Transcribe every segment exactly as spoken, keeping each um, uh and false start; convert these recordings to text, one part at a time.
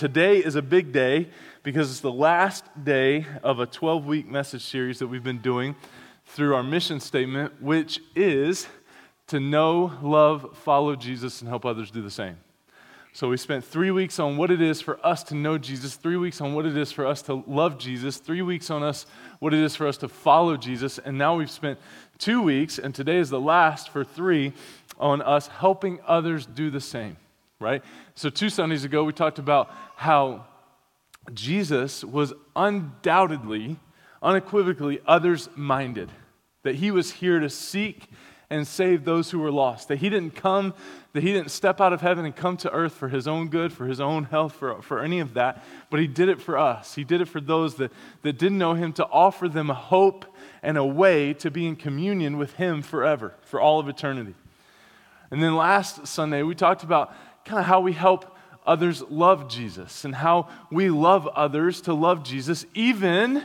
today is a big day because it's the last day of a twelve-week message series that we've been doing through our mission statement, which is to know, love, follow Jesus, and help others do the same. So we spent three weeks on what it is for us to know Jesus, three weeks on what it is for us to love Jesus, three weeks on us what it is for us to follow Jesus, and now we've spent two weeks, and today is the last for three, on us helping others do the same. Right? So two Sundays ago, we talked about how Jesus was undoubtedly, unequivocally others-minded, that he was here to seek and save those who were lost, that he didn't come, that he didn't step out of heaven and come to earth for his own good, for his own health, for, for any of that, but he did it for us. He did it for those that, that didn't know him, to offer them a hope and a way to be in communion with him forever, for all of eternity. And then last Sunday, we talked about kind of how we help others love Jesus and how we love others to love Jesus even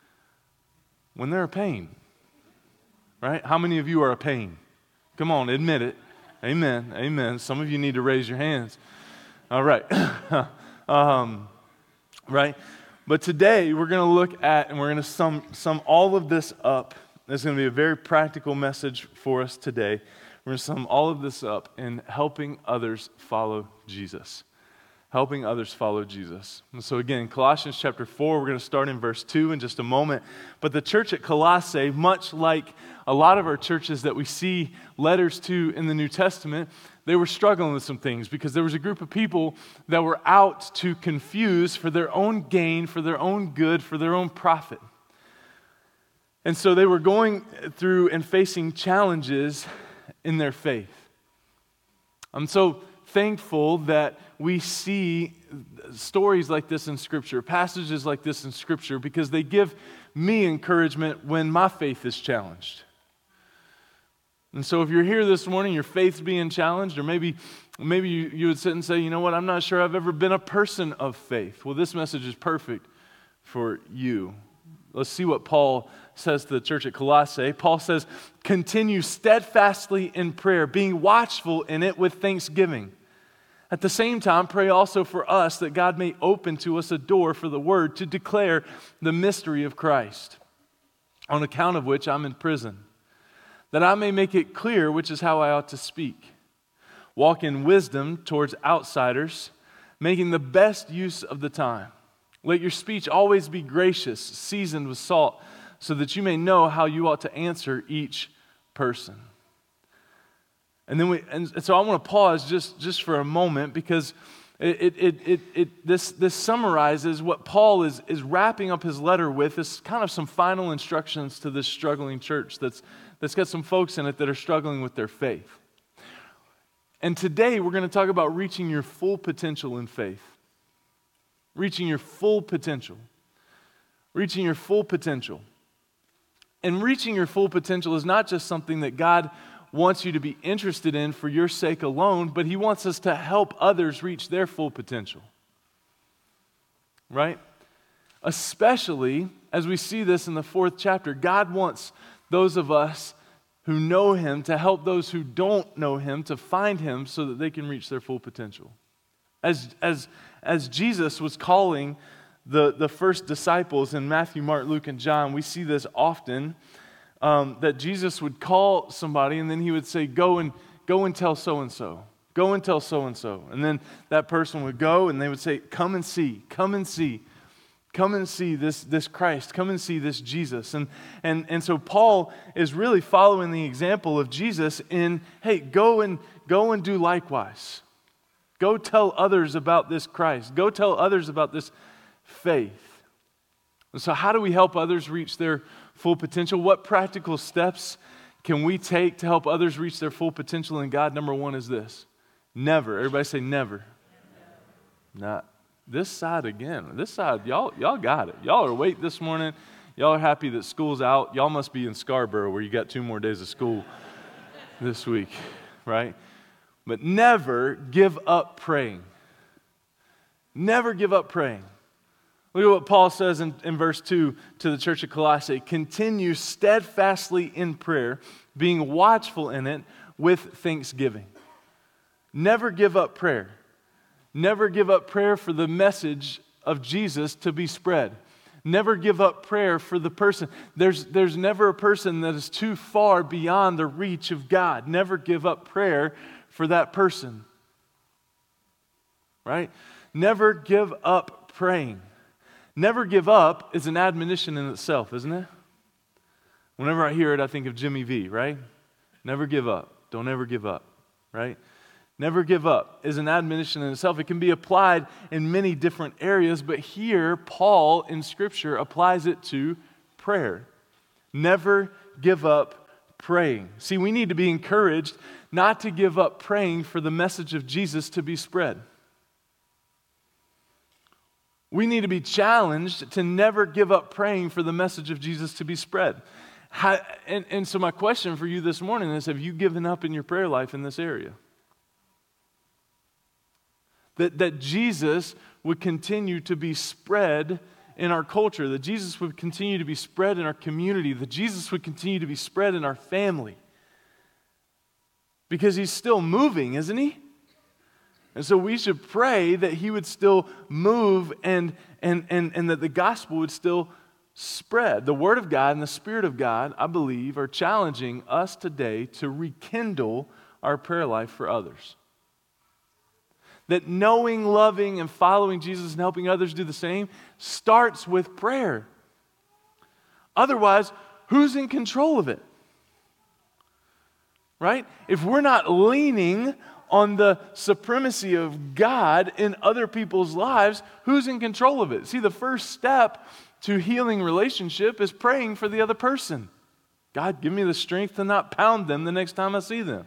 when they're a pain, right? How many of you are a pain? Come on, admit it. Amen, amen. Some of you need to raise your hands. All right, um, right? But today we're going to look at, and we're going to sum, sum all of this up. There's going to be a very practical message for us today. We're going to sum all of this up in helping others follow Jesus. Helping others follow Jesus. And so again, Colossians chapter four, we're going to start in verse two in just a moment. But the church at Colossae, much like a lot of our churches that we see letters to in the New Testament, they were struggling with some things because there was a group of people that were out to confuse for their own gain, for their own good, for their own profit. And so they were going through and facing challenges in their faith. I'm so thankful that we see stories like this in Scripture, passages like this in Scripture, because they give me encouragement when my faith is challenged. And so if you're here this morning, your faith's being challenged, or maybe maybe you, you would sit and say, you know what, I'm not sure I've ever been a person of faith. Well, this message is perfect for you. Let's see what Paul says to the church at Colossae. Paul says, continue steadfastly in prayer, being watchful in it with thanksgiving. At the same time, pray also for us that God may open to us a door for the word to declare the mystery of Christ, on account of which I'm in prison, that I may make it clear which is how I ought to speak. Walk in wisdom towards outsiders, making the best use of the time. Let your speech always be gracious, seasoned with salt, so that you may know how you ought to answer each person. And then we, and so I want to pause just, just for a moment, because it, it, it, it, it this, this summarizes what Paul is, is wrapping up his letter with. Is kind of some final instructions to this struggling church that's, that's got some folks in it that are struggling with their faith. And today we're going to talk about reaching your full potential in faith. Reaching your full potential. Reaching your full potential. And reaching your full potential is not just something that God wants you to be interested in for your sake alone, but He wants us to help others reach their full potential. Right? Especially as we see this in the fourth chapter, God wants those of us who know Him to help those who don't know Him to find Him so that they can reach their full potential. As, as, as Jesus was calling the, the first disciples in Matthew, Mark, Luke, and John, we see this often, um, that Jesus would call somebody and then He would say, go and, go and tell so-and-so. Go and tell so-and-so. And then that person would go and they would say, come and see, come and see. Come and see this, this Christ. Come and see this Jesus. And, and, and so Paul is really following the example of Jesus in, hey, go and, go and do likewise. Go tell others about this Christ. Go tell others about this faith. And so how do we help others reach their full potential? What practical steps can we take to help others reach their full potential in God? Number one is this. Never. Everybody say never. Not this side again. This side, y'all, y'all got it. Y'all are awake this morning. Y'all are happy that school's out. Y'all must be in Scarborough where you got two more days of school this week, right? But never give up praying. Never give up praying. Look at what Paul says in, in verse two to the church of Colossae. Continue steadfastly in prayer, being watchful in it with thanksgiving. Never give up prayer. Never give up prayer for the message of Jesus to be spread. Never give up prayer for the person. There's, there's never a person that is too far beyond the reach of God. Never give up prayer for that person. Right? Never give up praying. Never give up is an admonition in itself, isn't it? Whenever I hear it, I think of Jimmy V, right? Never give up. Don't ever give up, right? Never give up is an admonition in itself. It can be applied in many different areas, but here, Paul in Scripture applies it to prayer. Never give up praying. See, we need to be encouraged not to give up praying for the message of Jesus to be spread. We need to be challenged to never give up praying for the message of Jesus to be spread. How, and, and so my question for you this morning is, have you given up in your prayer life in this area? That, that Jesus would continue to be spread in our culture, that Jesus would continue to be spread in our community, that Jesus would continue to be spread in our family. Because he's still moving, isn't he? And so we should pray that he would still move and, and, and, and that the gospel would still spread. The Word of God and the Spirit of God, I believe, are challenging us today to rekindle our prayer life for others. That knowing, loving, and following Jesus and helping others do the same starts with prayer. Otherwise, who's in control of it? Right? If we're not leaning on the supremacy of God in other people's lives, who's in control of it? See, the first step to healing relationship is praying for the other person. God, give me the strength to not pound them the next time I see them.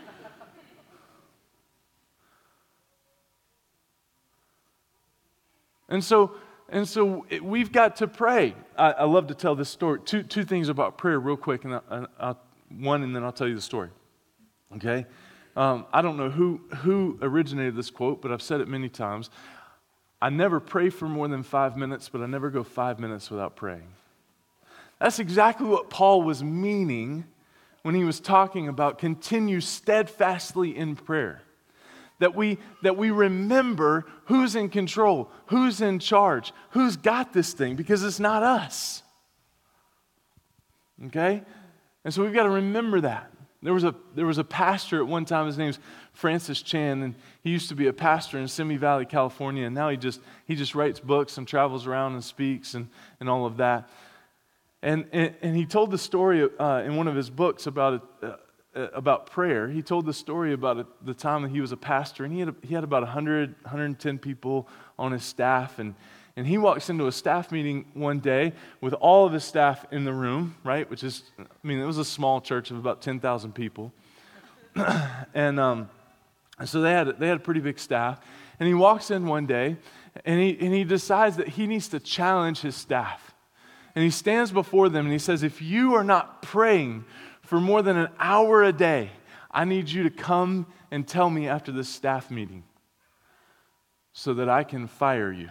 And so, and so it, we've got to pray. I, I love to tell this story. Two, two things about prayer real quick, and I, I, one, and then I'll tell you the story. Okay? Um, I don't know who, who originated this quote, but I've said it many times. I never pray for more than five minutes, but I never go five minutes without praying. That's exactly what Paul was meaning when he was talking about continue steadfastly in prayer. That we, that we remember who's in control, who's in charge, who's got this thing, because it's not us. Okay? And so we've got to remember that. There was a there was a pastor at one time, his name's Francis Chan, and he used to be a pastor in Simi Valley, California, and now he just he just writes books and travels around and speaks and, and all of that. And, and, and he told the story uh, in one of his books about a, uh, about prayer. He told the story about a, the time that he was a pastor, and he had a, he had about one hundred, one hundred ten people on his staff, and and he walks into a staff meeting one day with all of his staff in the room, right? Which is, I mean, it was a small church of about ten thousand people, and um, so they had they had a pretty big staff. And he walks in one day, and he and he decides that he needs to challenge his staff, and he stands before them and he says, "If you are not praying for more than an hour a day, I need you to come and tell me after this staff meeting so that I can fire you.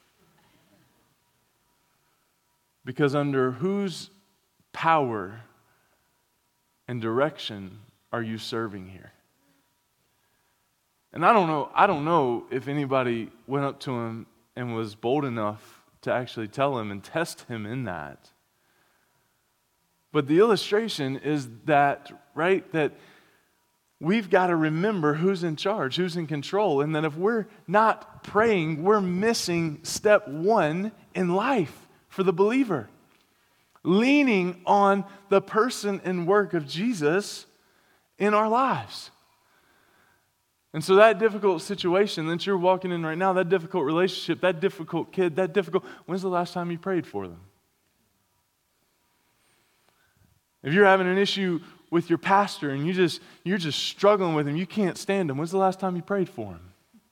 Because under whose power and direction are you serving here?" And I don't know, I don't know if anybody went up to him and was bold enough to actually tell him and test him in that. But the illustration is that, right, that we've got to remember who's in charge, who's in control, and that if we're not praying, we're missing step one in life for the believer. Leaning on the person and work of Jesus in our lives. And so that difficult situation that you're walking in right now, that difficult relationship, that difficult kid, that difficult, when's the last time you prayed for them? If you're having an issue with your pastor and you just, you're just struggling with him, you can't stand him, when's the last time you prayed for him?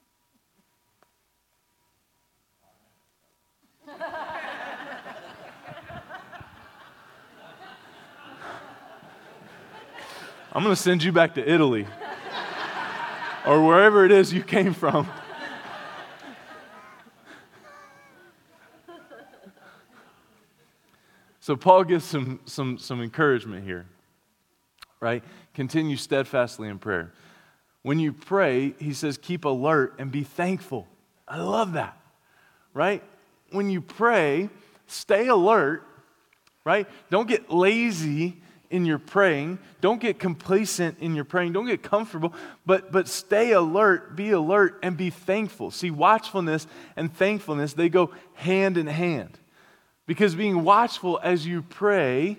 I'm going to send you back to Italy or wherever it is you came from. So Paul gives some, some, some encouragement here, right? Continue steadfastly in prayer. When you pray, he says, keep alert and be thankful. I love that, right? When you pray, stay alert, right? Don't get lazy in your praying. Don't get complacent in your praying. Don't get comfortable, but, but stay alert, be alert, and be thankful. See, watchfulness and thankfulness, they go hand in hand. Because being watchful as you pray,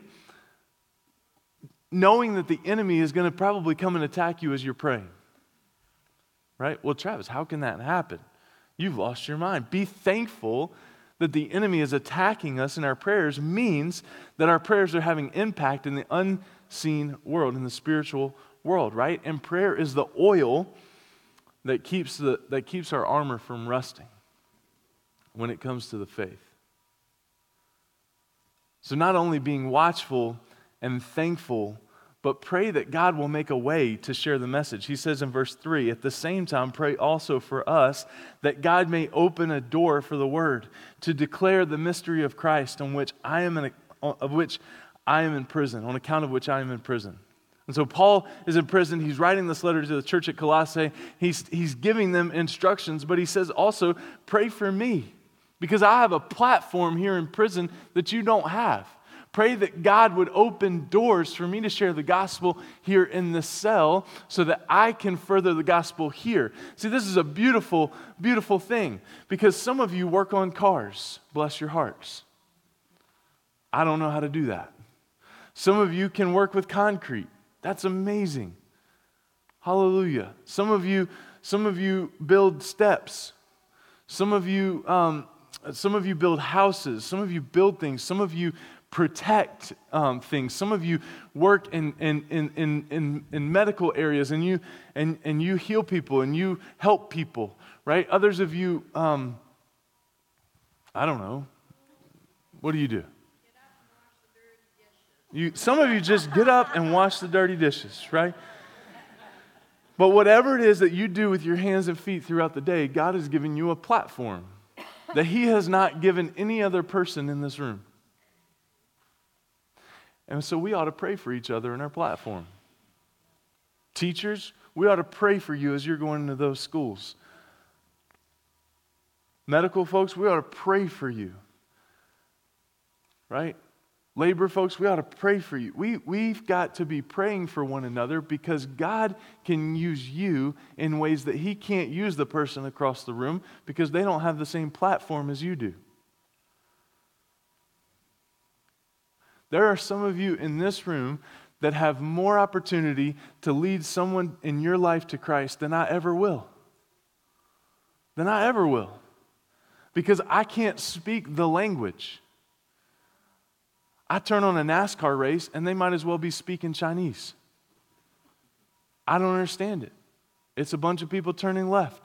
knowing that the enemy is going to probably come and attack you as you're praying. Right? Well, Travis, how can that happen? You've lost your mind. Be thankful that the enemy is attacking us in our prayers means that our prayers are having impact in the unseen world, in the spiritual world, right? And prayer is the oil that keeps the that keeps our armor from rusting when it comes to the faith. So not only being watchful and thankful, but pray that God will make a way to share the message. He says in verse three, at the same time, pray also for us that God may open a door for the word to declare the mystery of Christ on which I am in a, of which I am in prison, on account of which I am in prison. And so Paul is in prison. He's writing this letter to the church at Colossae. He's, he's giving them instructions, but he says also, pray for me because I have a platform here in prison that you don't have. Pray that God would open doors for me to share the gospel here in this cell so that I can further the gospel here. See, this is a beautiful, beautiful thing because some of you work on cars. Bless your hearts. I don't know how to do that. Some of you can work with concrete. That's amazing. Hallelujah. Some of you, some of you build steps. Some of you, um, some of you build houses. Some of you build things. Some of you protect um, things. Some of you work in, in, in, in, in, in medical areas and you, and, and you heal people and you help people, right? Others of you, um, I don't know, what do you do? You, some of you just get up and wash the dirty dishes, right? But whatever it is that you do with your hands and feet throughout the day, God has given you a platform that He has not given any other person in this room. And so we ought to pray for each other in our platform. Teachers, we ought to pray for you as you're going into those schools. Medical folks, we ought to pray for you. Right? Labor folks, we ought to pray for you. We, we've got to be praying for one another because God can use you in ways that He can't use the person across the room because they don't have the same platform as you do. There are some of you in this room that have more opportunity to lead someone in your life to Christ than I ever will. Than I ever will. Because I can't speak the language. I turn on a NASCAR race and they might as well be speaking Chinese. I don't understand it. It's a bunch of people turning left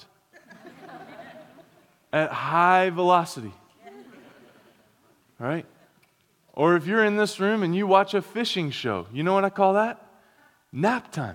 at high velocity. Right? Or if you're in this room and you watch a fishing show, you know what I call that? Nap time.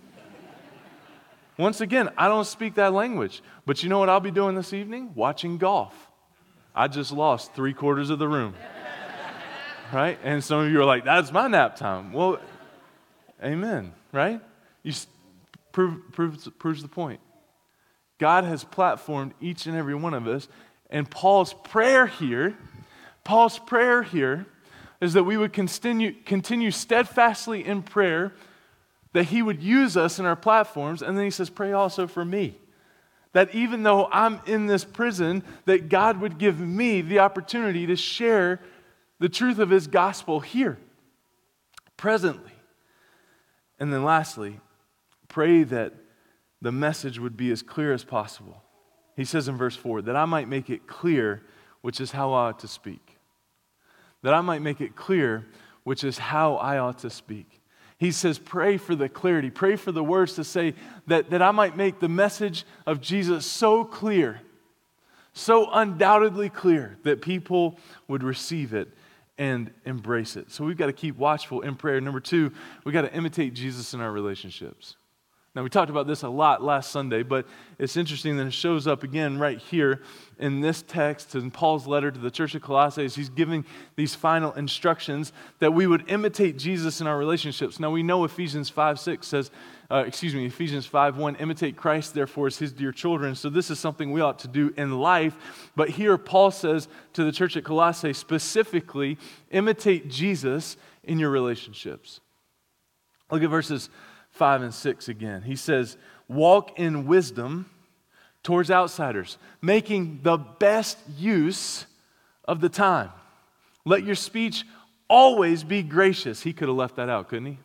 Once again, I don't speak that language. But you know what I'll be doing this evening? Watching golf. I just lost three quarters of the room. Right? And some of you are like, that's my nap time. Well, amen. Right? You prove, proves, proves the point. God has platformed each and every one of us. And Paul's prayer here, Paul's prayer here, is that we would continue, continue steadfastly in prayer, that He would use us in our platforms, and then he says, pray also for me. That even though I'm in this prison, that God would give me the opportunity to share the truth of His gospel here, presently. And then lastly, pray that the message would be as clear as possible. He says in verse four, that I might make it clear, which is how I ought to speak. That I might make it clear, which is how I ought to speak. He says, pray for the clarity. Pray for the words to say that, that I might make the message of Jesus so clear, so undoubtedly clear that people would receive it and embrace it. So we've got to keep watchful in prayer. Number two, we've got to imitate Jesus in our relationships. Now, we talked about this a lot last Sunday, but it's interesting that it shows up again right here in this text in Paul's letter to the church of Colossae. He's giving these final instructions that we would imitate Jesus in our relationships. Now, we know Ephesians five six says, uh, excuse me, Ephesians five one, imitate Christ, therefore, as his dear children. So this is something we ought to do in life. But here, Paul says to the church at Colossae specifically, imitate Jesus in your relationships. Look at verses five and six again. He says, walk in wisdom towards outsiders, making the best use of the time. Let your speech always be gracious. He could have left that out, couldn't he?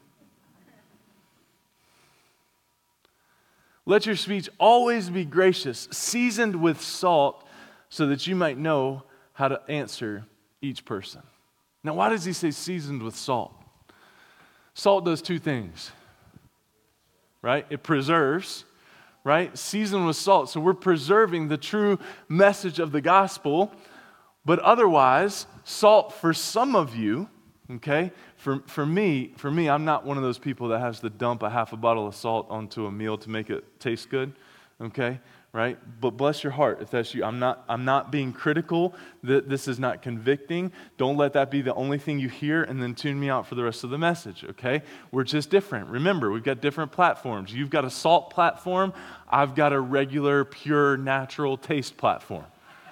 Let your speech always be gracious, seasoned with salt, so that you might know how to answer each person. Now, why does he say seasoned with salt? Salt does two things. Right? It preserves, right? Seasoned with salt. So we're preserving the true message of the gospel. But otherwise, salt for some of you, okay? For, for me, for me, I'm not one of those people that has to dump a half a bottle of salt onto a meal to make it taste good, okay? Right? But bless your heart if that's you. I'm not, I'm not being critical. This is not convicting. Don't let that be the only thing you hear and then tune me out for the rest of the message, okay? We're just different. Remember, we've got different platforms. You've got a salt platform. I've got a regular, pure, natural taste platform.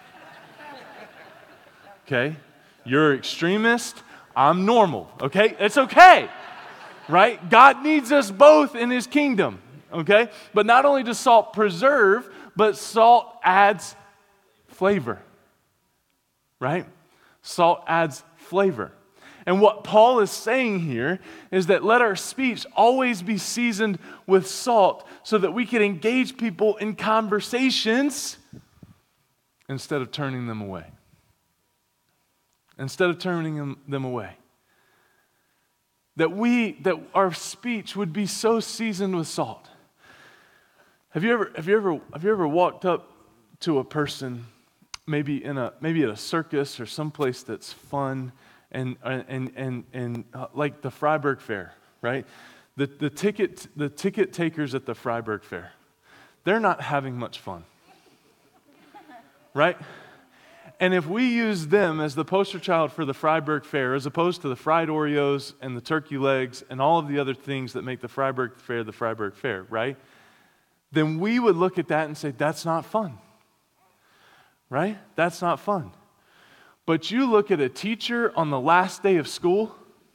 Okay? You're extremist. I'm normal, okay? It's okay, right? God needs us both in his kingdom, okay? But not only does salt preserve, but salt adds flavor, right? Salt adds flavor. And what Paul is saying here is that let our speech always be seasoned with salt so that we can engage people in conversations instead of turning them away. Instead of turning them, them away. That we, that our speech would be so seasoned with salt. Have you ever, have you ever, have you ever walked up to a person, maybe in a, maybe at a circus or someplace that's fun, and and and and uh, like the Freiburg Fair, right? The the ticket the ticket takers at the Freiburg Fair, they're not having much fun, right? And if we use them as the poster child for the Freiburg Fair, as opposed to the fried Oreos and the turkey legs and all of the other things that make the Freiburg Fair the Freiburg Fair, right? Then we would look at that and say, that's not fun. Right? That's not fun. But you look at a teacher on the last day of school,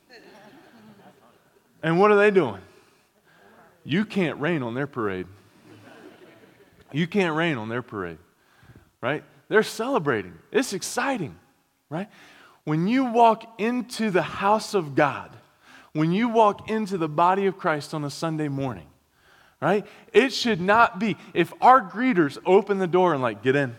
and what are they doing? You can't rain on their parade. You can't rain on their parade. Right? They're celebrating. It's exciting. Right? When you walk into the house of God, when you walk into the body of Christ on a Sunday morning, right? It should not be, if our greeters open the door and like, get in.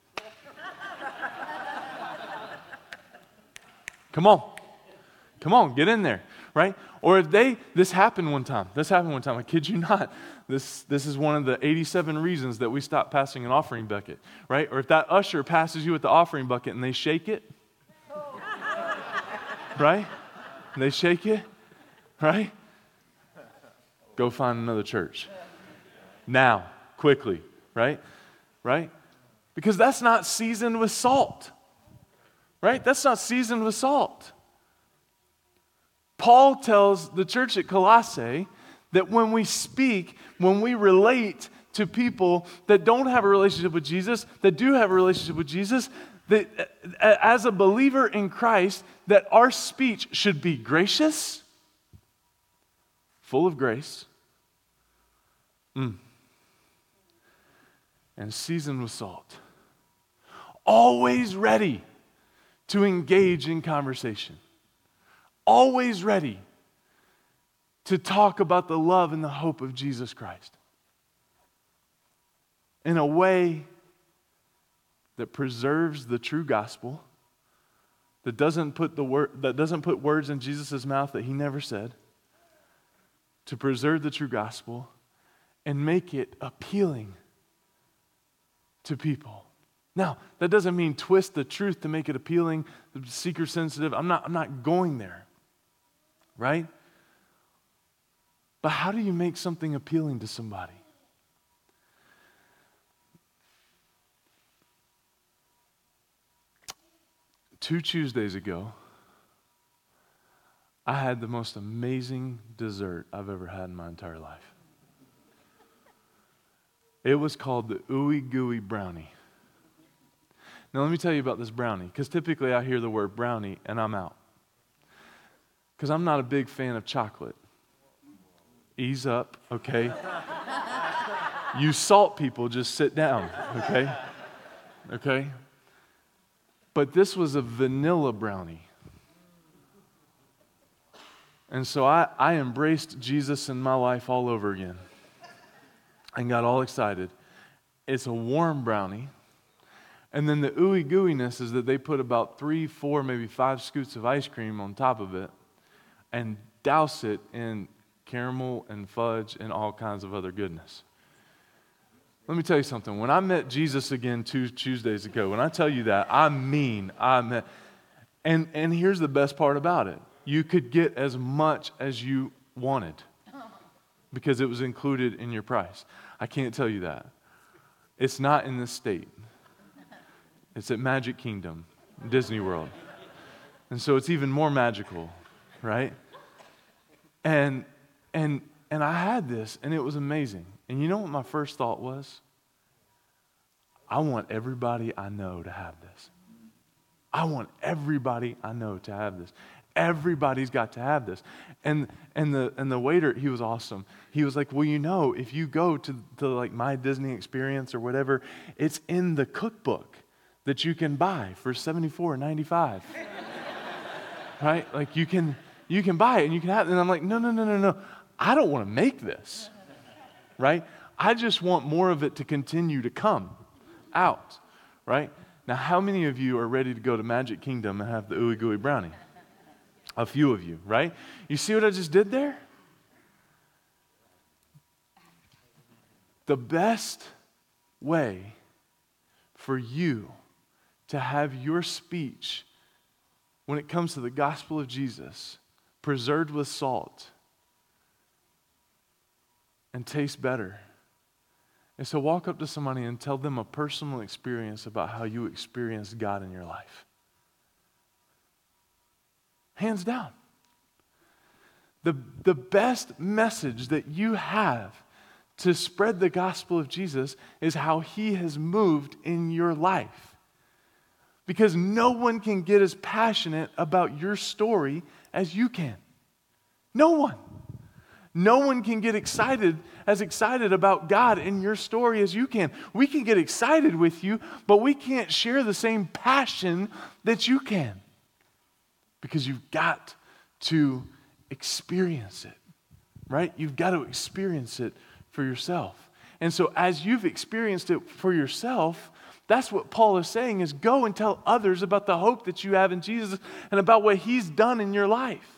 Come on. Come on, get in there, right? Or if they, this happened one time. This happened one time. I kid you not. This, this is one of the eighty-seven reasons that we stopped passing an offering bucket, right? Or if that usher passes you with the offering bucket and they shake it, right? And they shake it, right? Go find another church. Now, quickly, right? Right? Because that's not seasoned with salt. Right? That's not seasoned with salt. Paul tells the church at Colossae that when we speak, when we relate to people that don't have a relationship with Jesus, that do have a relationship with Jesus, that as a believer in Christ, that our speech should be gracious, full of grace, mm, and seasoned with salt. Always ready to engage in conversation. Always ready to talk about the love and the hope of Jesus Christ in a way that preserves the true gospel, that doesn't put the word that doesn't put words in Jesus' mouth that he never said, to preserve the true gospel and make it appealing to people. Now, that doesn't mean twist the truth to make it appealing, seeker sensitive. I'm not, I'm not going there, right? But how do you make something appealing to somebody? Two Tuesdays ago, I had the most amazing dessert I've ever had in my entire life. It was called the Ooey Gooey Brownie. Now let me tell you about this brownie, because typically I hear the word brownie and I'm out. Because I'm not a big fan of chocolate. Ease up, okay? You salt people, just sit down, okay? Okay? But this was a vanilla brownie. And so I, I embraced Jesus in my life all over again and got all excited. It's a warm brownie. And then the ooey gooiness is that they put about three, four, maybe five scoops of ice cream on top of it and douse it in caramel and fudge and all kinds of other goodness. Let me tell you something. When I met Jesus again two Tuesdays ago, when I tell you that, I mean, I met. And, and here's the best part about it. You could get as much as you wanted because it was included in your price. I can't tell you that. It's not in this state. It's at Magic Kingdom, Disney World. And so it's even more magical, right? And and and I had this, and it was amazing. And you know what my first thought was? I want everybody I know to have this. I want everybody I know to have this. Everybody's got to have this. And and the and the waiter, he was awesome. He was like, well, you know, if you go to, to like My Disney Experience or whatever, it's in the cookbook that you can buy for seventy-four ninety-five. Right? Like you can you can buy it and you can have it. And I'm like, no, no, no, no, no. I don't want to make this. Right? I just want more of it to continue to come out. Right? Now, how many of you are ready to go to Magic Kingdom and have the Ooey Gooey Brownie? A few of you, right? You see what I just did there? The best way for you to have your speech when it comes to the gospel of Jesus preserved with salt and taste better is to walk up to somebody and tell them a personal experience about how you experienced God in your life. Hands down. The, the best message that you have to spread the gospel of Jesus is how He has moved in your life. Because no one can get as passionate about your story as you can. No one. No one can get excited, as excited about God in your story as you can. We can get excited with you, but we can't share the same passion that you can. Because you've got to experience it, right? You've got to experience it for yourself. And so as you've experienced it for yourself, that's what Paul is saying is go and tell others about the hope that you have in Jesus and about what He's done in your life.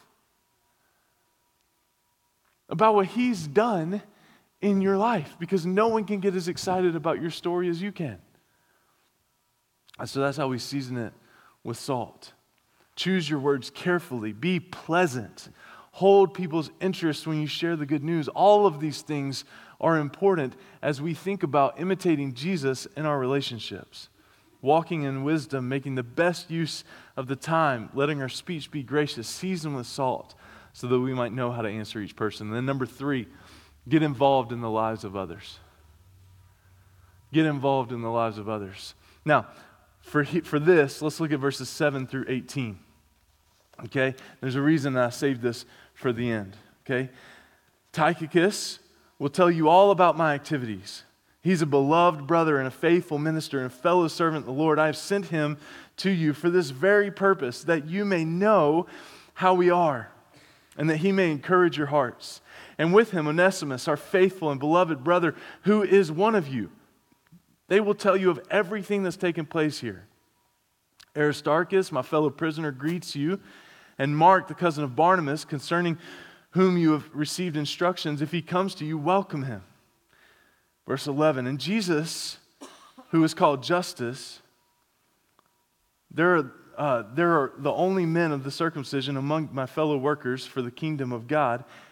About what He's done in your life. Because no one can get as excited about your story as you can. And so that's how we season it with salt. Choose your words carefully. Be pleasant. Hold people's interest when you share the good news. All of these things are important as we think about imitating Jesus in our relationships. Walking in wisdom, making the best use of the time, letting our speech be gracious, seasoned with salt, so that we might know how to answer each person. And then number three, get involved in the lives of others. Get involved in the lives of others. Now, for, for this, let's look at verses seven through eighteen. Okay? There's a reason I saved this for the end. Okay? Tychicus will tell you all about my activities. He's a beloved brother and a faithful minister and a fellow servant of the Lord. I have sent him to you for this very purpose, that you may know how we are, and that he may encourage your hearts. And with him, Onesimus, our faithful and beloved brother, who is one of you. They will tell you of everything that's taken place here. Aristarchus, my fellow prisoner, greets you. And Mark, the cousin of Barnabas, concerning whom you have received instructions, if he comes to you, welcome him. Verse eleven, and Jesus, who is called Justus, there are, uh, there are the only men of the circumcision among my fellow workers for the kingdom of God,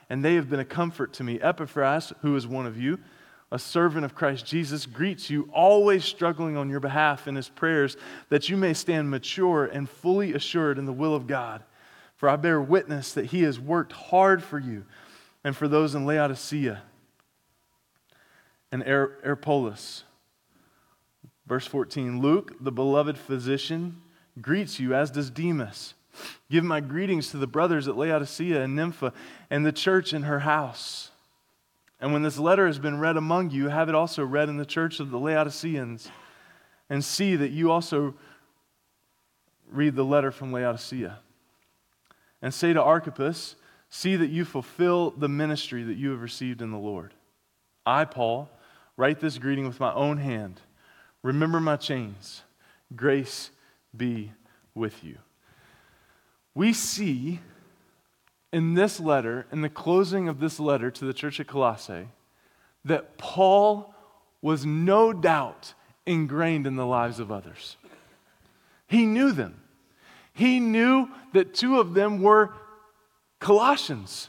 and they have been a comfort to me. Epaphras, who is one of you, a servant of Christ Jesus, greets you, always struggling on your behalf in his prayers, that you may stand mature and fully assured in the will of God. For I bear witness that he has worked hard for you and for those in Laodicea and Arpolis. Verse fourteen, Luke, the beloved physician, greets you, as does Demas. Give my greetings to the brothers at Laodicea and Nympha and the church in her house. And when this letter has been read among you, have it also read in the church of the Laodiceans, and see that you also read the letter from Laodicea. And say to Archippus, see that you fulfill the ministry that you have received in the Lord. I, Paul, write this greeting with my own hand. Remember my chains. Grace be with you. We see in this letter, in the closing of this letter to the church at Colossae, that Paul was no doubt ingrained in the lives of others. He knew them. He knew that two of them were Colossians.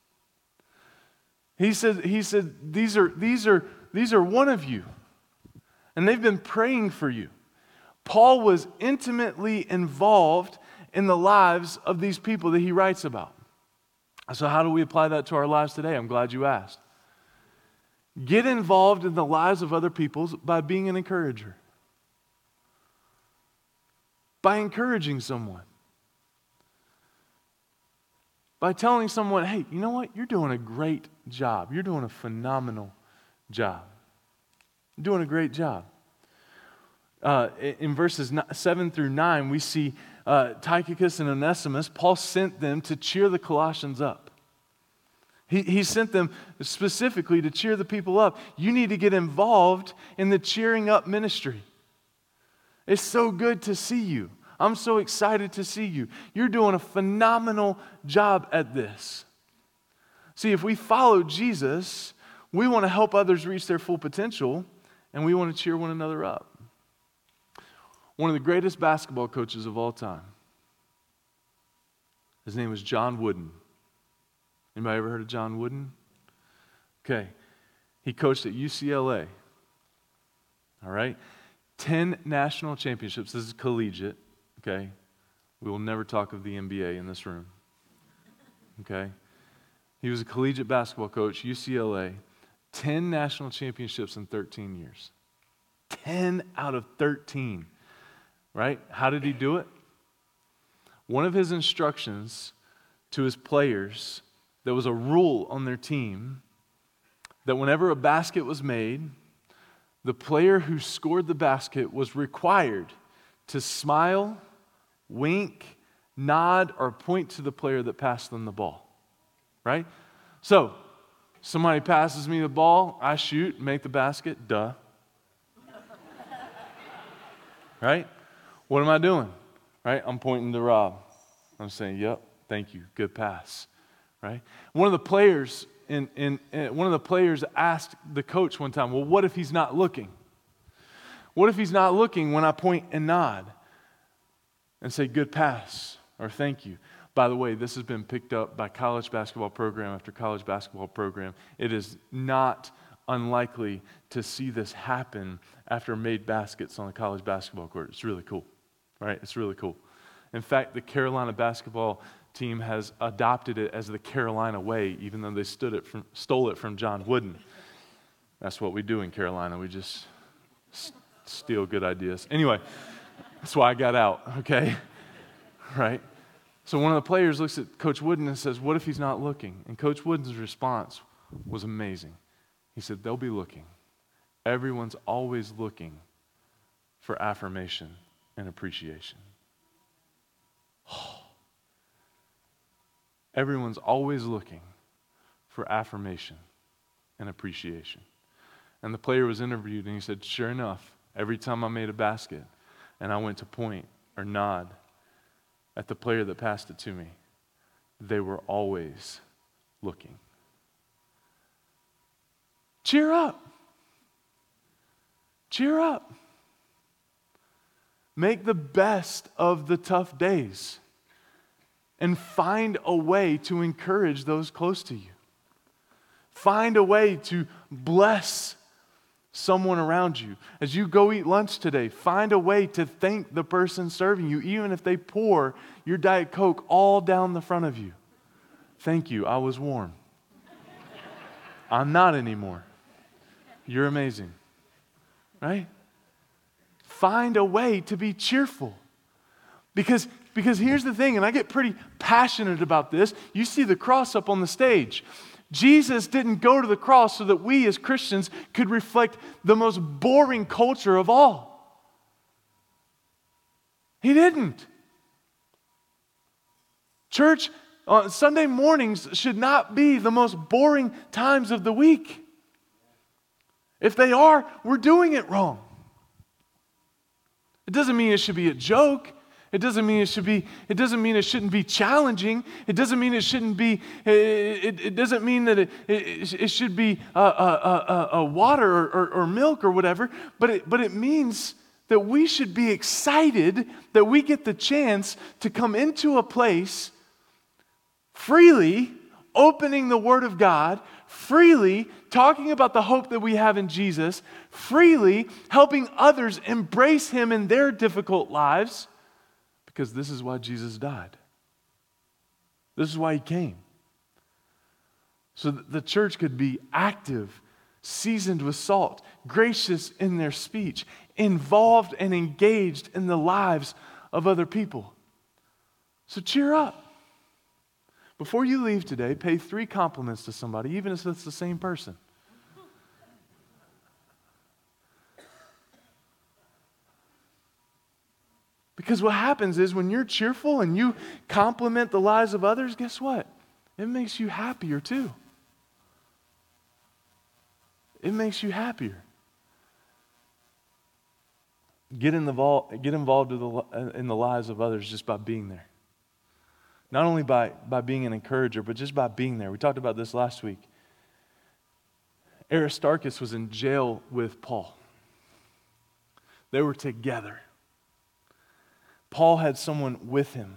He said, he said, these are, these are, these are one of you. And they've been praying for you. Paul was intimately involved in the lives of these people that he writes about. So how do we apply that to our lives today? I'm glad you asked. Get involved in the lives of other people by being an encourager. By encouraging someone. By telling someone, hey, you know what? You're doing a great job. You're doing a phenomenal job. You're doing a great job. Uh, in verses seven through nine, we see uh, Tychicus and Onesimus. Paul sent them to cheer the Colossians up. He, he sent them specifically to cheer the people up. You need to get involved in the cheering up ministry. It's so good to see you. I'm so excited to see you. You're doing a phenomenal job at this. See, if we follow Jesus, we want to help others reach their full potential, and we want to cheer one another up. One of the greatest basketball coaches of all time, his name was John Wooden. Anybody ever heard of John Wooden? Okay. He coached at U C L A. All right. Ten national championships. This is collegiate. Okay. We will never talk of the N B A in this room. Okay. He was a collegiate basketball coach, U C L A. Ten national championships in thirteen years. Ten out of thirteen. Right? How did he do it? One of his instructions to his players, there was a rule on their team that whenever a basket was made, the player who scored the basket was required to smile, wink, nod, or point to the player that passed them the ball. Right? So, somebody passes me the ball, I shoot, make the basket, duh. Right? What am I doing? Right? I'm pointing to Rob. I'm saying, yep, thank you, good pass. Right? One of the players in, in, in one of the players asked the coach one time, well, what if he's not looking? What if he's not looking when I point and nod and say good pass or thank you? By the way, this has been picked up by college basketball program after college basketball program. It is not unlikely to see this happen after made baskets on the college basketball court. It's really cool, right? It's really cool. In fact, the Carolina basketball team has adopted it as the Carolina way, even though they stood it from, stole it from John Wooden. That's what we do in Carolina. We just s- steal good ideas. Anyway, that's why I got out, okay? Right? So one of the players looks at Coach Wooden and says, what if he's not looking? And Coach Wooden's response was amazing. He said, they'll be looking. Everyone's always looking for affirmation and appreciation. Oh. Everyone's always looking for affirmation and appreciation. And the player was interviewed and he said, sure enough, every time I made a basket and I went to point or nod at the player that passed it to me, they were always looking. Cheer up. Cheer up. Make the best of the tough days and find a way to encourage those close to you. Find a way to bless someone around you. As you go eat lunch today, find a way to thank the person serving you, even if they pour your Diet Coke all down the front of you. Thank you, I was warm. I'm not anymore. You're amazing. Right? Find a way to be cheerful. Because, because here's the thing, and I get pretty passionate about this. You see the cross up on the stage. Jesus didn't go to the cross so that we as Christians could reflect the most boring culture of all. He didn't. Church, on Sunday mornings should not be the most boring times of the week. If they are, we're doing it wrong. It doesn't mean it should be a joke. It doesn't mean it should be, it doesn't mean it shouldn't be challenging. It doesn't mean it shouldn't be, it, it, it doesn't mean that it, it, it should be a, a, a, a water or, or, or milk or whatever, but it, but it means that we should be excited that we get the chance to come into a place freely, opening the Word of God, freely talking about the hope that we have in Jesus, freely helping others embrace Him in their difficult lives, because this is why Jesus died. This is why He came. So that the church could be active, seasoned with salt, gracious in their speech, involved and engaged in the lives of other people. So cheer up. Before you leave today, pay three compliments to somebody, even if it's the same person. Because what happens is when you're cheerful and you compliment the lives of others, guess what? It makes you happier too. It makes you happier. Get, in the vol- get involved in the, in the lives of others just by being there. Not only by, by being an encourager, but just by being there. We talked about this last week. Aristarchus was in jail with Paul. They were together. Paul had someone with him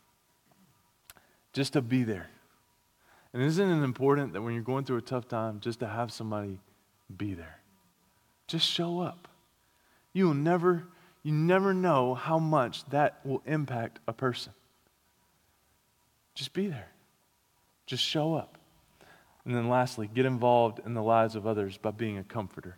just to be there. And isn't it important that when you're going through a tough time, just to have somebody be there? Just show up. You will never, you never know how much that will impact a person. Just be there. Just show up. And then lastly, get involved in the lives of others by being a comforter,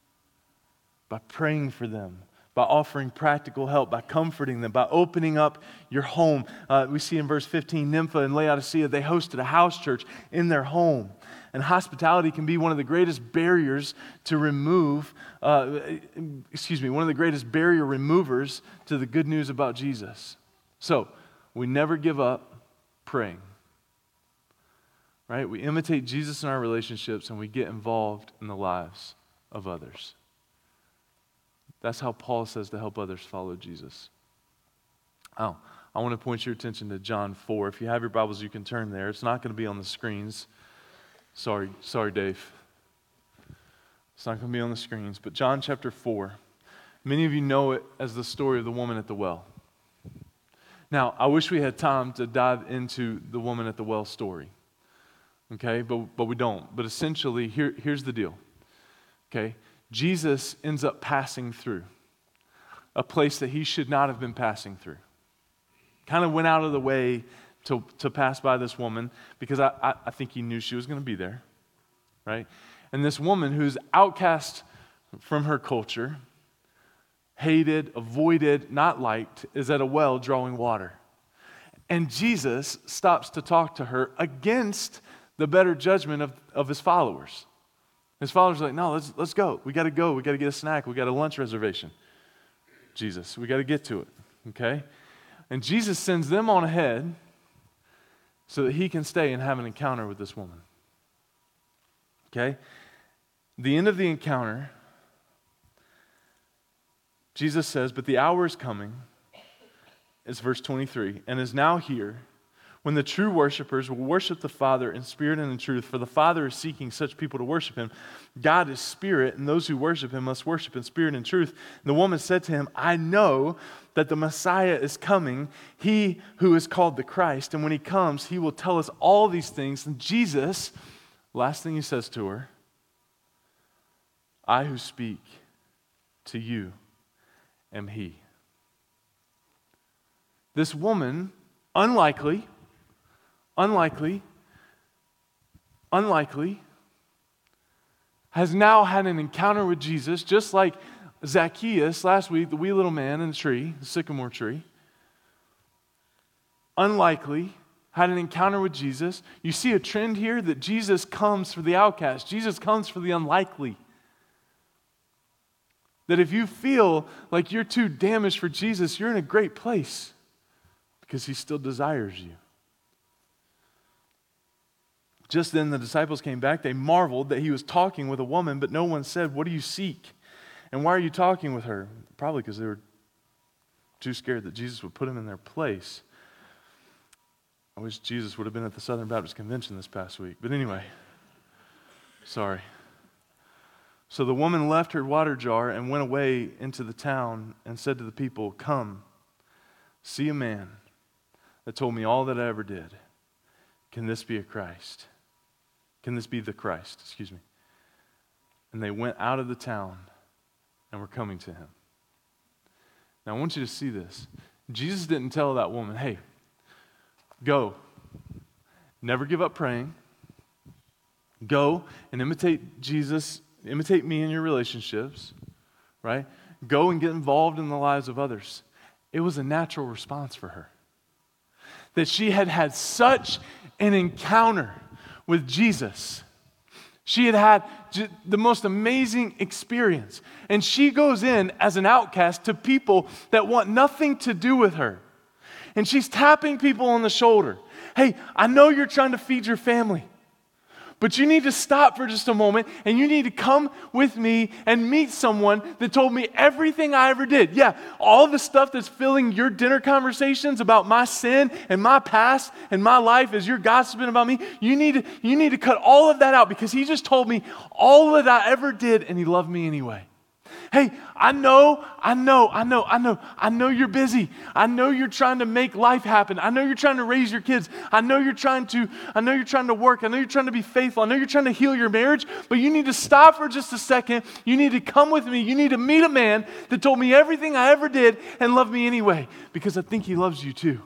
by praying for them, by offering practical help, by comforting them, by opening up your home. Uh, we see in verse fifteen, Nympha and Laodicea, they hosted a house church in their home. And hospitality can be one of the greatest barriers to remove, uh, excuse me, one of the greatest barrier removers to the good news about Jesus. So, we never give up praying. Right? We imitate Jesus in our relationships and we get involved in the lives of others. That's how Paul says to help others follow Jesus. Oh, I want to point your attention to John four. If you have your Bibles, you can turn there. It's not going to be on the screens. Sorry, sorry, Dave. It's not going to be on the screens. But John chapter four, many of you know it as the story of the woman at the well. Now, I wish we had time to dive into the woman at the well story. Okay, but, but we don't. But essentially, here, here's the deal. Okay, Jesus ends up passing through a place that he should not have been passing through. Kind of went out of the way to, to pass by this woman because I, I, I think he knew she was going to be there, right? And this woman who's outcast from her culture, hated, avoided, not liked, is at a well drawing water. And Jesus stops to talk to her against the better judgment of, of his followers. His followers are like, no, let's, let's go. We got to go. We got to get a snack. We got a lunch reservation. Jesus, we got to get to it, okay? And Jesus sends them on ahead so that he can stay and have an encounter with this woman, okay? The end of the encounter, Jesus says, but the hour is coming, it's verse twenty-three, and is now here, when the true worshipers will worship the Father in spirit and in truth, for the Father is seeking such people to worship him. God is spirit, and those who worship him must worship in spirit and truth. And the woman said to him, I know that the Messiah is coming, he who is called the Christ, and when he comes, he will tell us all these things. And Jesus, Last thing he says to her, I who speak to you am he. This woman, unlikely, unlikely, unlikely, has now had an encounter with Jesus, just like Zacchaeus last week, the wee little man in the tree, the sycamore tree. Unlikely, had an encounter with Jesus. You see a trend here that Jesus comes for the outcast. Jesus comes for the unlikely. That if you feel like you're too damaged for Jesus, you're in a great place because he still desires you. Just then the disciples came back. They marveled that he was talking with a woman, but no one said, what do you seek? And why are you talking with her? Probably because they were too scared that Jesus would put them in their place. I wish Jesus would have been at the Southern Baptist Convention this past week. But anyway, sorry. So the woman left her water jar and went away into the town and said to the people, come, see a man that told me all that I ever did. Can this be a Christ? Can this be the Christ? Excuse me. And they went out of the town and were coming to him. Now I want you to see this. Jesus didn't tell that woman, hey, go. Never give up praying. Go and imitate Jesus, imitate me in your relationships, right? Go and get involved in the lives of others. It was a natural response for her. That she had had such an encounter with Jesus. She had had j- the most amazing experience. And she goes in as an outcast to people that want nothing to do with her. And she's tapping people on the shoulder. Hey, I know you're trying to feed your family, but you need to stop for just a moment and you need to come with me and meet someone that told me everything I ever did. Yeah, all the stuff that's filling your dinner conversations about my sin and my past and my life as you're gossiping about me, you need to, you need to cut all of that out because he just told me all that I ever did and he loved me anyway. Hey, I know, I know, I know, I know, I know you're busy. I know you're trying to make life happen. I know you're trying to raise your kids. I know you're trying to, I know you're trying to work. I know you're trying to be faithful. I know you're trying to heal your marriage, but you need to stop for just a second. You need to come with me. You need to meet a man that told me everything I ever did and loved me anyway, because I think he loves you too.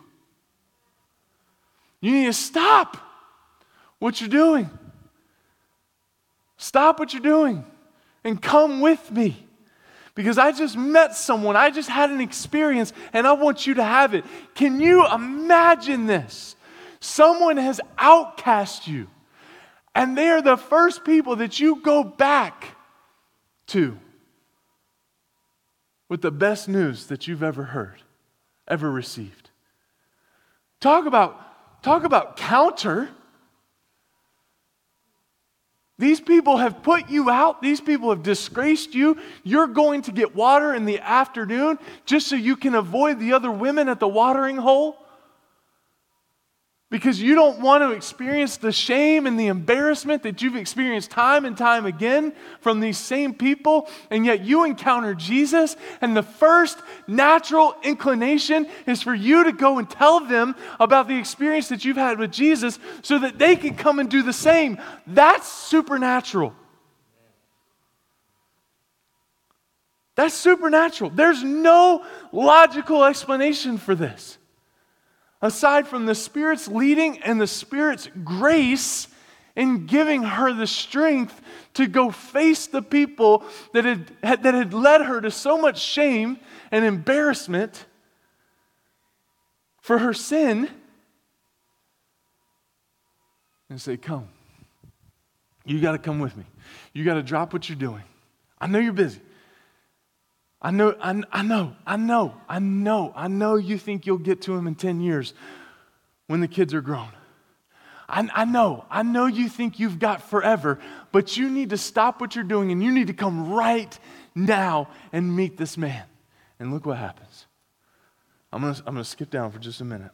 You need to stop what you're doing. Stop what you're doing and come with me. Because I just met someone, I just had an experience, and I want you to have it. Can you imagine this? Someone has outcast you, and they are the first people that you go back to with the best news that you've ever heard, ever received. Talk about, talk about counter. These people have put you out. These people have disgraced you. You're going to get water in the afternoon just so you can avoid the other women at the watering hole? Because you don't want to experience the shame and the embarrassment that you've experienced time and time again from these same people, and yet you encounter Jesus, and the first natural inclination is for you to go and tell them about the experience that you've had with Jesus so that they can come and do the same. That's supernatural. That's supernatural. There's no logical explanation for this, aside from the Spirit's leading and the Spirit's grace in giving her the strength to go face the people that had, had, that had led her to so much shame and embarrassment for her sin, and say, come. You got to come with me. You got to drop what you're doing. I know you're busy. I know, I, I know, I know, I know, I know you think you'll get to him in ten years when the kids are grown. I, I know, I know you think you've got forever, but you need to stop what you're doing and you need to come right now and meet this man. And look what happens. I'm going to I'm going to skip down for just a minute.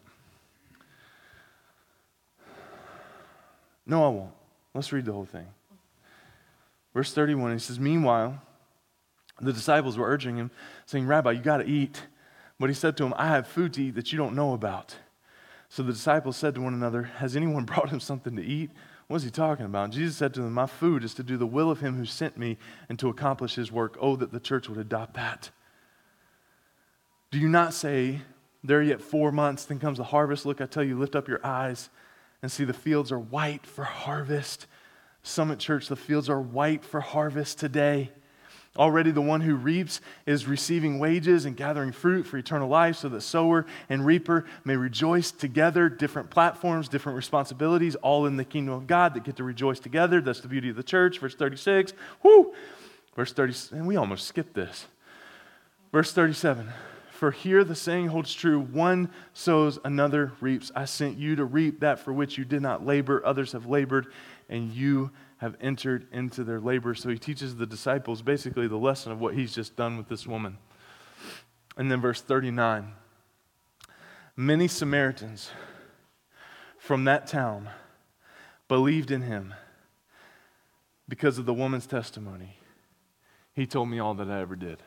No, I won't. Let's read the whole thing. Verse thirty-one, he says, meanwhile, the disciples were urging him, saying, Rabbi, you got to eat. But he said to them, I have food to eat that you don't know about. So the disciples said to one another, has anyone brought him something to eat? What is he talking about? And Jesus said to them, my food is to do the will of him who sent me and to accomplish his work. Oh, that the church would adopt that. Do you not say, there are yet four months, then comes the harvest? Look, I tell you, lift up your eyes and see the fields are white for harvest. Summit Church, the fields are white for harvest today. Already the one who reaps is receiving wages and gathering fruit for eternal life, so that sower and reaper may rejoice together. Different platforms, different responsibilities, all in the kingdom of God that get to rejoice together. That's the beauty of the church. Verse thirty-six. Whoo! Verse thirty, and we almost skipped this. Verse thirty-seven. For here the saying holds true, one sows, another reaps. I sent you to reap that for which you did not labor. Others have labored, and you have entered into their labor. So he teaches the disciples basically the lesson of what he's just done with this woman. And then verse thirty-nine. Many Samaritans from that town believed in him because of the woman's testimony. He told me all that I ever did.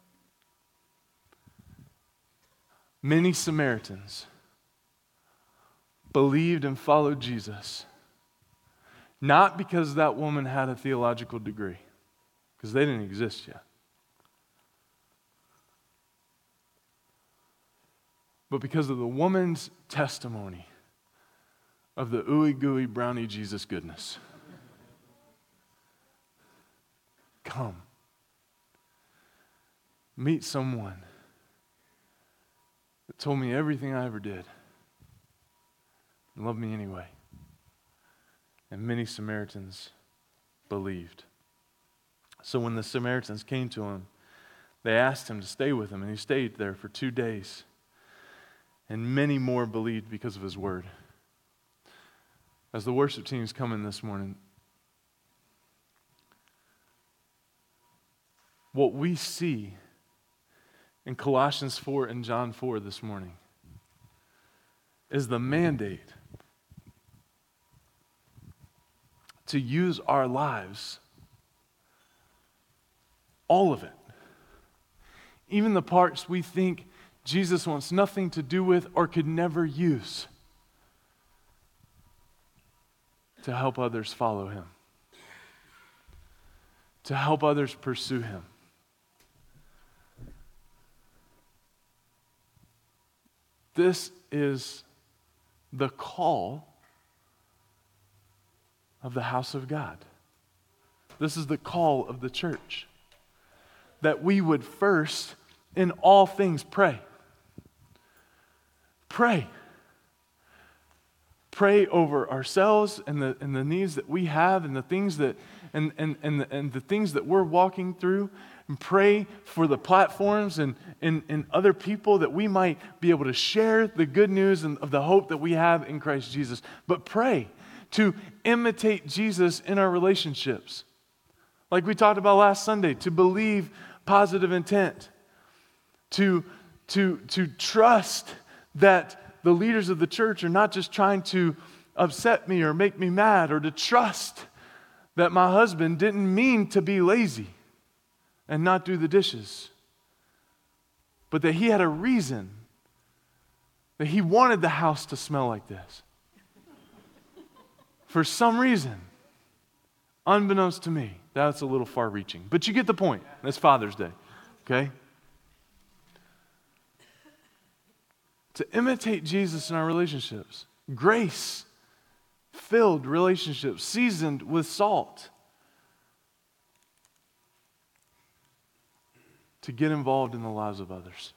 Many Samaritans believed and followed Jesus, not because that woman had a theological degree, because they didn't exist yet, but because of the woman's testimony of the ooey gooey brownie Jesus goodness. Come, meet someone that told me everything I ever did and loved me anyway. And many Samaritans believed. So when the Samaritans came to him, they asked him to stay with them, and he stayed there for two days. And many more believed because of his word. As the worship team's coming this morning, what we see in Colossians four and John four this morning is the mandate to use our lives, all of it, even the parts we think Jesus wants nothing to do with or could never use, to help others follow him, to help others pursue him. This is the call of the house of God. This is the call of the church. That we would first, in all things, pray. Pray. Pray over ourselves and the and the needs that we have and the things that and and and the, and the things that we're walking through. And pray for the platforms and, and, and other people that we might be able to share the good news and of the hope that we have in Christ Jesus. But pray to imitate Jesus in our relationships. Like we talked about last Sunday, to believe positive intent, to, to, to trust that the leaders of the church are not just trying to upset me or make me mad, or to trust that my husband didn't mean to be lazy and not do the dishes, but that he had a reason, that he wanted the house to smell like this. For some reason, unbeknownst to me. That's a little far-reaching, but you get the point. That's Father's Day, okay? To imitate Jesus in our relationships. Grace-filled relationships, seasoned with salt. To get involved in the lives of others.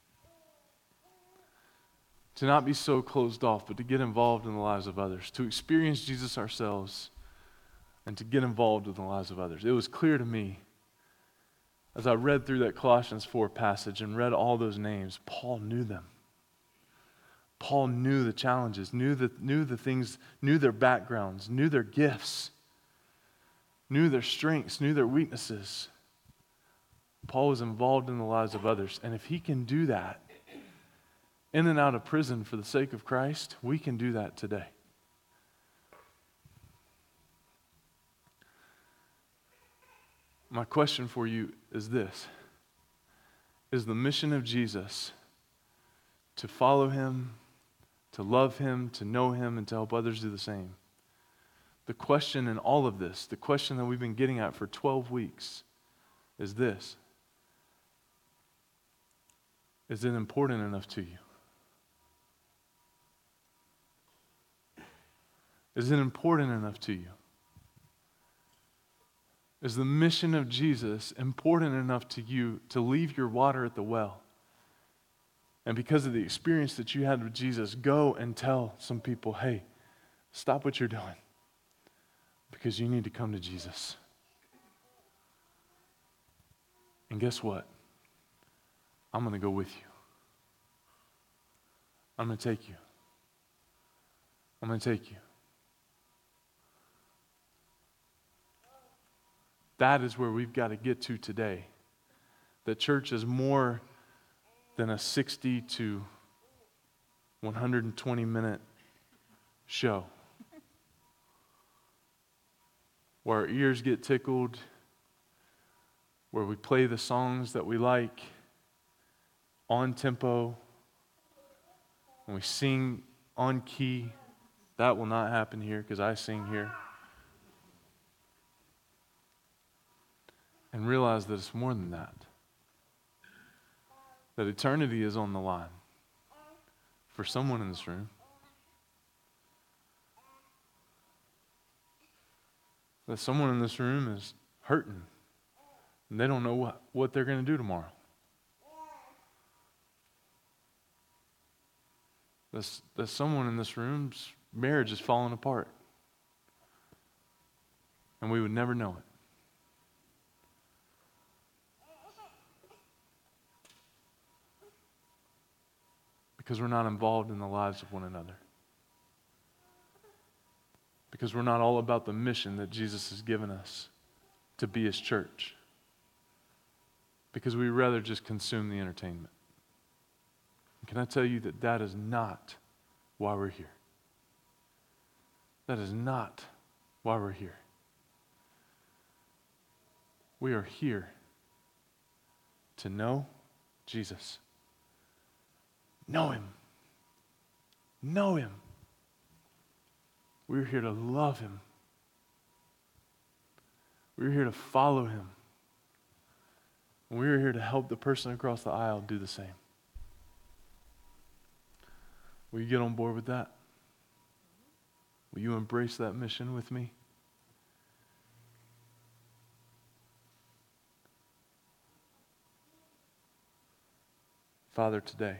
To not be so closed off, but to get involved in the lives of others. To experience Jesus ourselves and to get involved in the lives of others. It was clear to me as I read through that Colossians four passage and read all those names, Paul knew them. Paul knew the challenges, knew the, knew the things, knew their backgrounds, knew their gifts, knew their strengths, knew their weaknesses. Paul was involved in the lives of others. And if he can do that in and out of prison for the sake of Christ, we can do that today. My question for you is this. Is the mission of Jesus to follow him, to love him, to know him, and to help others do the same? The question in all of this, the question that we've been getting at for twelve weeks, is this. Is it important enough to you? Is it important enough to you? Is the mission of Jesus important enough to you to leave your water at the well? And because of the experience that you had with Jesus, go and tell some people, hey, stop what you're doing because you need to come to Jesus. And guess what? I'm going to go with you. I'm going to take you. I'm going to take you. That is where we've got to get to today. That church is more than a sixty to one hundred twenty minute show where our ears get tickled, where we play the songs that we like on tempo, and we sing on key. That will not happen here because I sing here. And realize that it's more than that. That eternity is on the line for someone in this room. That someone in this room is hurting and they don't know what, what they're going to do tomorrow. That, that someone in this room's marriage is falling apart and we would never know it. Because we're not involved in the lives of one another. Because we're not all about the mission that Jesus has given us to be His church. Because we rather just consume the entertainment. And can I tell you that that is not why we're here? That is not why we're here. We are here to know Jesus. Know Him. Know Him. We're here to love Him. We're here to follow Him. And we're here to help the person across the aisle do the same. Will you get on board with that? Will you embrace that mission with me? Father, today,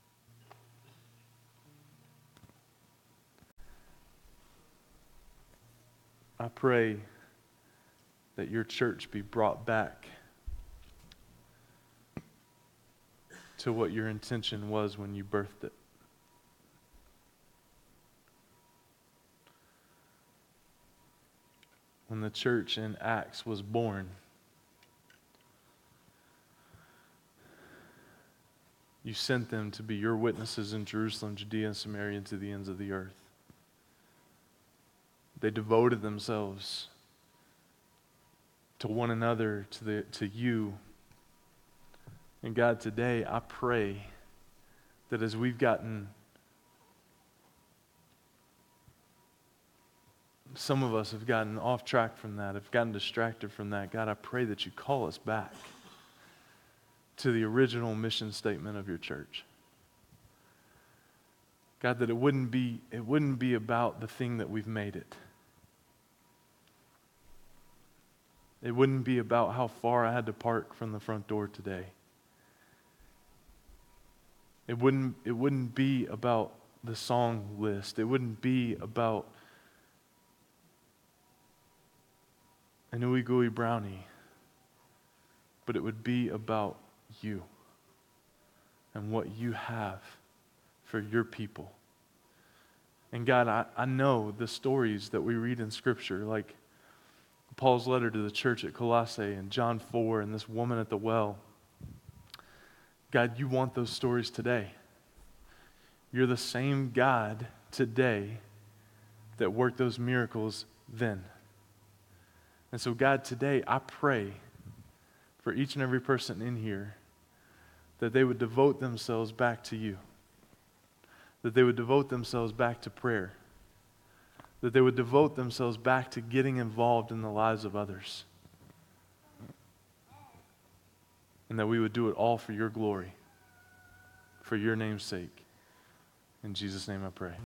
I pray that your church be brought back to what your intention was when you birthed it. When the church in Acts was born, you sent them to be your witnesses in Jerusalem, Judea, and Samaria, and to the ends of the earth. They devoted themselves to one another, to the to you. And God, today I pray that as we've gotten, some of us have gotten off track from that, have gotten distracted from that. God, I pray that you call us back to the original mission statement of your church. God, that it wouldn't be, it wouldn't be about the thing that we've made it. It wouldn't be about how far I had to park from the front door today. It wouldn't, it wouldn't be about the song list. It wouldn't be about an ooey gooey brownie. But it would be about you and what you have for your people. And God, I, I know the stories that we read in Scripture, like Paul's letter to the church at Colossae and John four and this woman at the well. God, you want those stories today. You're the same God today that worked those miracles then. And so God, today I pray for each and every person in here that they would devote themselves back to you. That they would devote themselves back to prayer. that they would devote themselves back to getting involved in the lives of others. And that we would do it all for your glory, for your name's sake. In Jesus' name I pray.